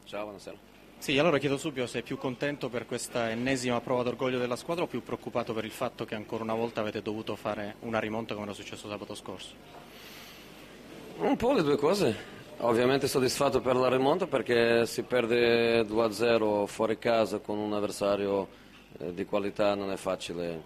Ciao, buonasera. Sì, allora chiedo subito se è più contento per questa ennesima prova d'orgoglio della squadra o più preoccupato per il fatto che ancora una volta avete dovuto fare una rimonta come era successo sabato scorso. Un po' le due cose. Ovviamente soddisfatto per la rimonta perché si perde 2-0 fuori casa con un avversario di qualità, non è facile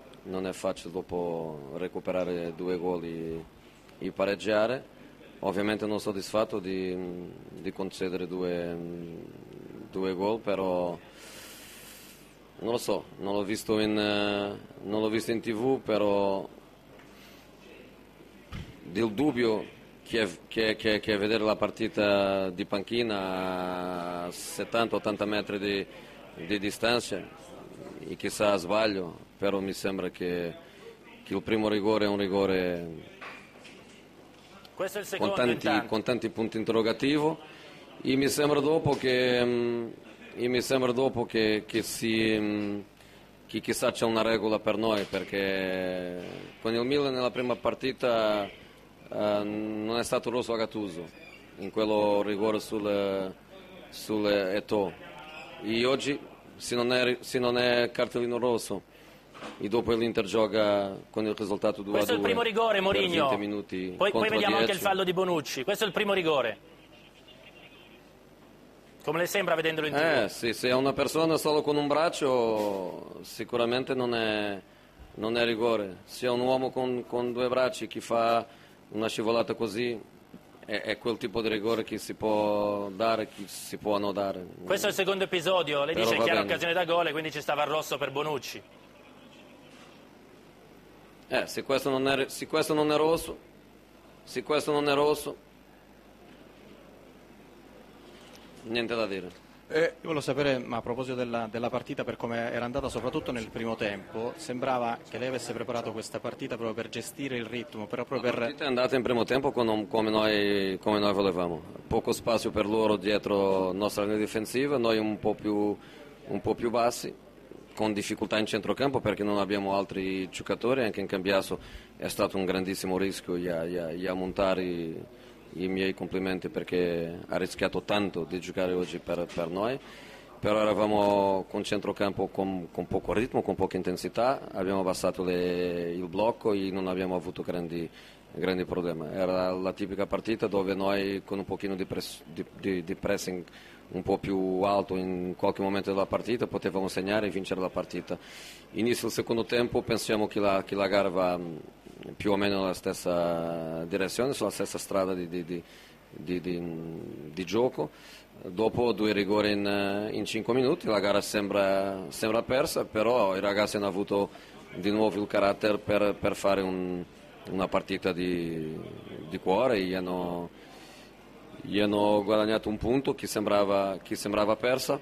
dopo recuperare 2 gol e pareggiare. Ovviamente non soddisfatto di concedere due gol, però non lo so, non l'ho visto in TV, però del dubbio che vedere la partita di panchina a 70-80 metri di distanza, e chissà sbaglio, però mi sembra che il primo rigore è un rigore Questo è il secondo con tanti punti interrogativo, e mi sembra dopo che chissà c'è una regola per noi, perché con il Milan nella prima partita non è stato rosso a Gattuso in quello rigore sul Eto'o, e oggi se non è cartellino rosso e dopo l'Inter gioca con il risultato 2-2. Questo è il primo rigore, Mourinho. 20 minuti Poi vediamo 10. anche il fallo di Bonucci. Questo è il primo rigore. Come le sembra vedendolo in TV? Sì, se è una persona solo con un braccio sicuramente non è rigore. Se è un uomo con 2 bracci che fa una scivolata così, è quel tipo di rigore che si può dare, che si può non dare. Questo è il secondo episodio, lei Però dice va chiara bene. occasione da gol e quindi ci stava il rosso per Bonucci. Se questo non è rosso, niente da dire. Io volevo sapere, ma a proposito della partita, per come era andata soprattutto nel primo tempo, sembrava che lei avesse preparato questa partita proprio per gestire il ritmo, proprio La per... partita è andata in primo tempo come noi volevamo, poco spazio per loro dietro nostra linea difensiva, noi un po' più bassi, con difficoltà in centrocampo perché non abbiamo altri giocatori, anche in Cambiaso è stato un grandissimo rischio a montare. I miei complimenti perché ha rischiato tanto di giocare oggi per noi, però eravamo con centrocampo con poco ritmo, con poca intensità, abbiamo abbassato il blocco e non abbiamo avuto grandi problemi. Era la tipica partita dove noi con un pochino di pressing un po' più alto in qualche momento della partita potevamo segnare e vincere la partita. Inizio il secondo tempo, pensiamo che la gara va più o meno nella stessa direzione, sulla stessa strada di gioco. Dopo 2 rigori in 5 minuti la gara sembra persa, però i ragazzi hanno avuto di nuovo il carattere per fare una partita di cuore, gli hanno guadagnato un punto che sembrava persa,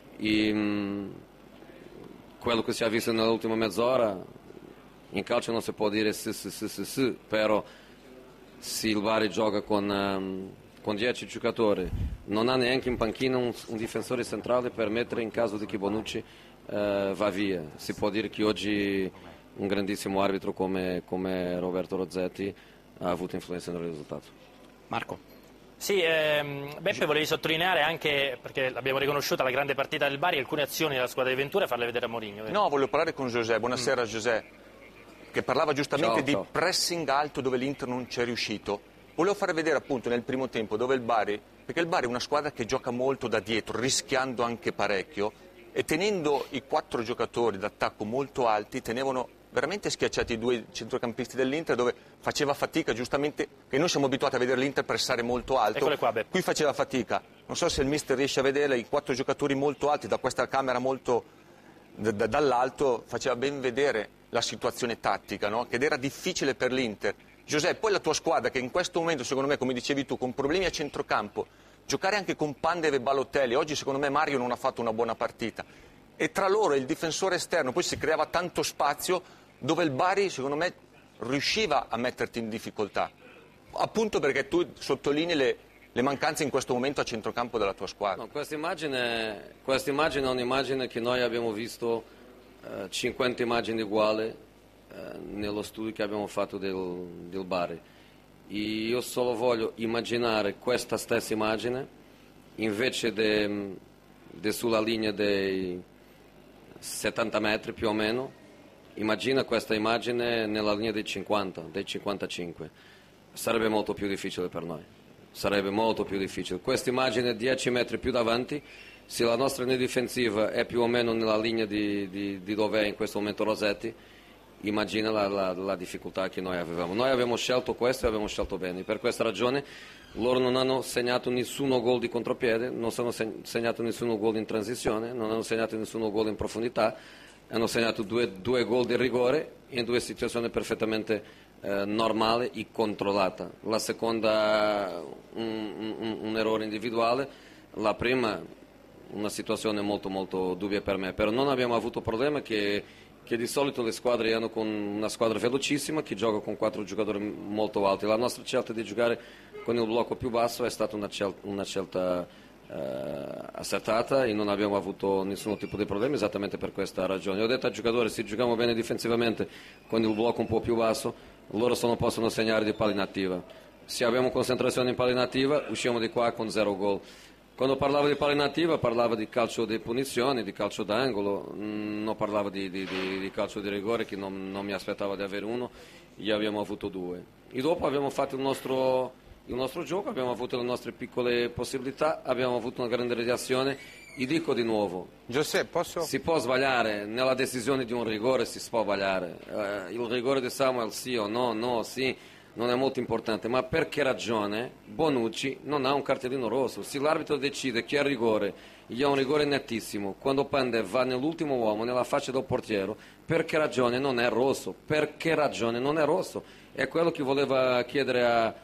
e quello che si è visto nell'ultima mezz'ora, in calcio non si può dire sì, però se il Bari gioca con 10 giocatori, non ha neanche in panchina un difensore centrale per mettere in caso di che Bonucci va via. Si può dire che oggi un grandissimo arbitro come Roberto Rozzetti ha avuto influenza nel risultato. Marco. Sì, Beppe, volevi sottolineare anche, perché l'abbiamo riconosciuta la grande partita del Bari, alcune azioni della squadra di Ventura e farle vedere a Mourinho. Vero? No, volevo parlare con José. Buonasera José, che parlava giustamente di Ciao. pressing alto dove l'Inter non c'è riuscito. Volevo fare vedere appunto nel primo tempo dove il Bari, perché il Bari è una squadra che gioca molto da dietro, rischiando anche parecchio, e tenendo i 4 giocatori d'attacco molto alti, tenevano veramente schiacciati i 2 centrocampisti dell'Inter, dove faceva fatica, giustamente, che noi siamo abituati a vedere l'Inter pressare molto alto. Eccole qua, Beppe. Qui faceva fatica. Non so se il mister riesce a vedere i 4 giocatori molto alti da questa camera molto dall'alto, faceva ben vedere la situazione tattica, no? Ed era difficile per l'Inter. Giuseppe, poi la tua squadra che in questo momento, secondo me, come dicevi tu, con problemi a centrocampo, giocare anche con Pandev e Balotelli, oggi secondo me Mario non ha fatto una buona partita, e tra loro e il difensore esterno poi si creava tanto spazio dove il Bari, secondo me, riusciva a metterti in difficoltà, appunto perché tu sottolinei le mancanze in questo momento a centrocampo della tua squadra. No, questa immagine è un'immagine che noi abbiamo visto 50 immagini uguali nello studio che abbiamo fatto del Bari. E io solo voglio immaginare questa stessa immagine invece di sulla linea dei 70 metri più o meno, immagina questa immagine nella linea dei 50, dei 55. Sarebbe molto più difficile per noi. Sarebbe molto più difficile. Questa immagine 10 metri più davanti, se la nostra linea difensiva è più o meno nella linea di dove è in questo momento Rossetti, immagina la difficoltà che noi avevamo. Noi abbiamo scelto questo e abbiamo scelto bene. Per questa ragione loro non hanno segnato nessuno gol di contropiede, non hanno segnato nessuno gol in transizione, non hanno segnato nessuno gol in profondità, hanno segnato due gol di rigore in due situazioni perfettamente normale e controllata. La seconda un errore individuale, la prima una situazione molto molto dubbia per me, però non abbiamo avuto problema che di solito le squadre hanno con una squadra velocissima che gioca con 4 giocatori molto alti. La nostra scelta di giocare con il blocco più basso è stata una scelta accertata e non abbiamo avuto nessun tipo di problema esattamente per questa ragione. Ho detto ai giocatori, se giochiamo bene difensivamente con il blocco un po' più basso, loro possono segnare di palla inattiva. Se abbiamo concentrazione in palla inattiva, usciamo di qua con 0 gol. Quando parlavo di palla inattiva parlavo di calcio di punizione, di calcio d'angolo, non parlavo di calcio di rigore che non mi aspettavo di avere uno, e abbiamo avuto 2. E dopo abbiamo fatto il nostro gioco, abbiamo avuto le nostre piccole possibilità, abbiamo avuto una grande reazione e dico di nuovo, Giuseppe, posso? si può sbagliare, nella decisione di un rigore si può sbagliare, il rigore di Samuel sì o no, sì, non è molto importante, ma per che ragione Bonucci non ha un cartellino rosso? Se l'arbitro decide che è rigore, gli ha un rigore nettissimo, quando Pandev va nell'ultimo uomo, nella faccia del portiere, per che ragione non è rosso? Per che ragione non è rosso? È quello che voleva chiedere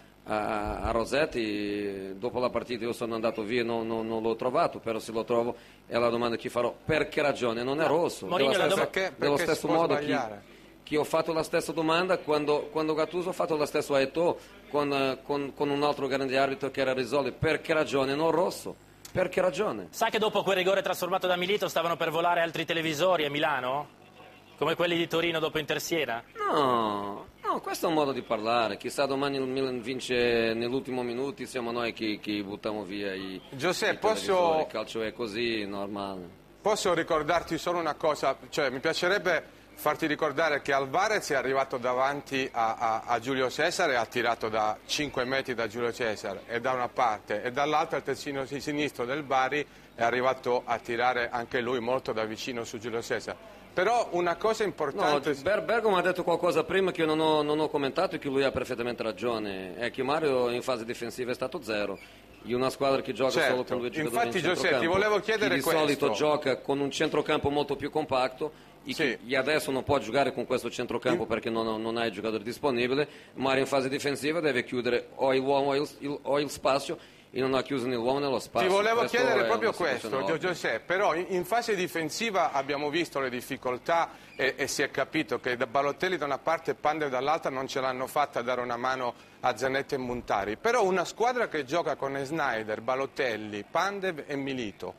a Rossetti dopo la partita. Io sono andato via, non l'ho trovato, però se lo trovo è la domanda che farò: per che ragione non è rosso? Mourinho, dello stesso modo che ho fatto la stessa domanda quando Gattuso ha fatto la stessa a Eto'o con un altro grande arbitro che era Rizzoli: per che ragione non rosso? Per che ragione? Sa che dopo quel rigore trasformato da Milito stavano per volare altri televisori a Milano? Come quelli di Torino dopo Inter-Siena? No, questo è un modo di parlare. Chissà, domani il Milan vince nell'ultimo minuto, siamo noi che buttiamo via i Giuseppe, il calcio è così, normale. Posso ricordarti solo una cosa? Cioè, mi piacerebbe farti ricordare che Alvarez è arrivato davanti a Giulio Cesare e ha tirato da 5 metri da Giulio Cesare, e da una parte, e dall'altra il terzino sinistro del Bari è arrivato a tirare anche lui molto da vicino su Giulio Cesare. Però una cosa importante... No, Bergamo ha detto qualcosa prima che io non ho commentato e che lui ha perfettamente ragione. È che Mario in fase difensiva è stato 0. In una squadra che gioca solo con 2 giocatori infatti, in centrocampo, Giuseppe, ti volevo chiedere che di solito gioca con un centrocampo molto più compatto e adesso non può giocare con questo centrocampo perché non ha i giocatori disponibili. Mario in fase difensiva deve chiudere o l'uomo o il spazio, e non ha chiuso né l'uomo né lo spazio. Ti volevo chiedere proprio questo, Giuseppe, però in fase difensiva abbiamo visto le difficoltà e si è capito che da Balotelli da una parte e Pandev dall'altra non ce l'hanno fatta a dare una mano a Zanetti e Montari. Però una squadra che gioca con Sneijder, Balotelli, Pandev e Milito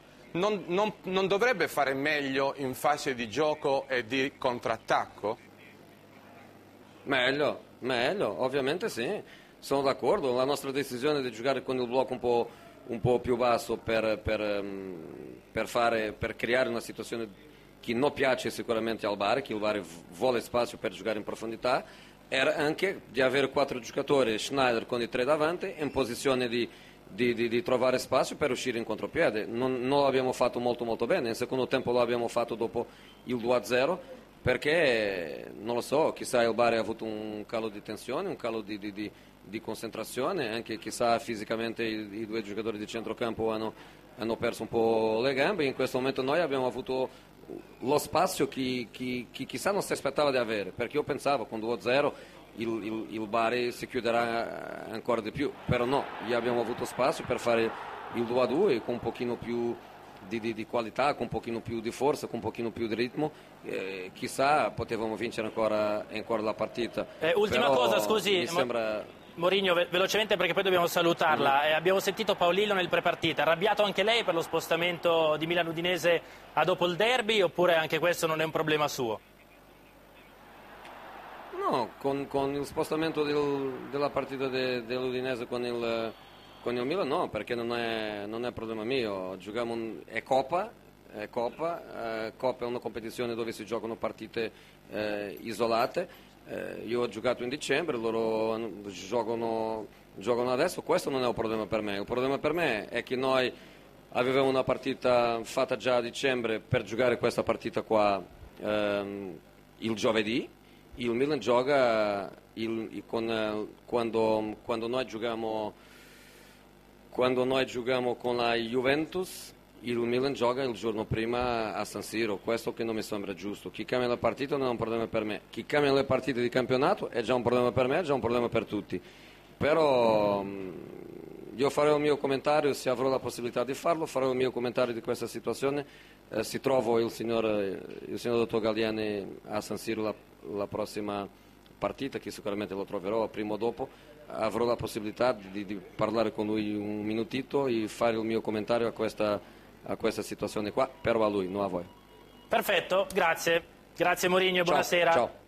non dovrebbe fare meglio in fase di gioco e di contrattacco? Meglio, ovviamente sì. Sono d'accordo, la nostra decisione di giocare con il blocco un po' più basso per creare una situazione che non piace sicuramente al Bari, che il Bari vuole spazio per giocare in profondità, era anche di avere 4 giocatori, Sneijder con i 3 davanti, in posizione di trovare spazio per uscire in contropiede. Non l'abbiamo fatto molto molto bene, nel secondo tempo lo abbiamo fatto dopo il 2-0, perché, non lo so, chissà il Bari ha avuto un calo di tensione, un calo di concentrazione, anche chissà fisicamente i 2 giocatori di centrocampo hanno perso un po' le gambe. In questo momento noi abbiamo avuto lo spazio che chissà non si aspettava di avere, perché io pensavo con 2-0 il Bari si chiuderà ancora di più, però no, gli abbiamo avuto spazio per fare il 2-2 con un pochino più di qualità, con un pochino più di forza, con un pochino più di ritmo, chissà potevamo vincere ancora la partita. Ultima però cosa, scusi, mi sembra... Mourinho, velocemente perché poi dobbiamo salutarla. Abbiamo sentito Paolillo nel prepartita, arrabbiato anche lei per lo spostamento di Milan Udinese a dopo il derby, oppure anche questo non è un problema suo? No, con il spostamento della partita dell'Udinese con Con il Milan no, perché non è problema mio. È Coppa è una competizione dove si giocano partite isolate. Io ho giocato in dicembre, loro giocano adesso, questo non è un problema per me. Il problema per me è che noi avevamo una partita fatta già a dicembre per giocare questa partita qua il giovedì. Il Milan gioca quando noi giochiamo con la Juventus, il Milan gioca il giorno prima a San Siro, questo che non mi sembra giusto. Chi cambia la partita non è un problema per me, chi cambia le partite di campionato è già un problema per me, è già un problema per tutti. Però io farò il mio commentario, se avrò la possibilità di farlo, farò il mio commentario di questa situazione. Si trovo il signor dottor Galliani a San Siro la prossima partita, che sicuramente lo troverò prima o dopo. Avrò la possibilità di parlare con lui un minutito e fare il mio commentario a questa situazione qua, però a lui, non a voi. Perfetto, grazie. Grazie Mourinho, buonasera. Ciao.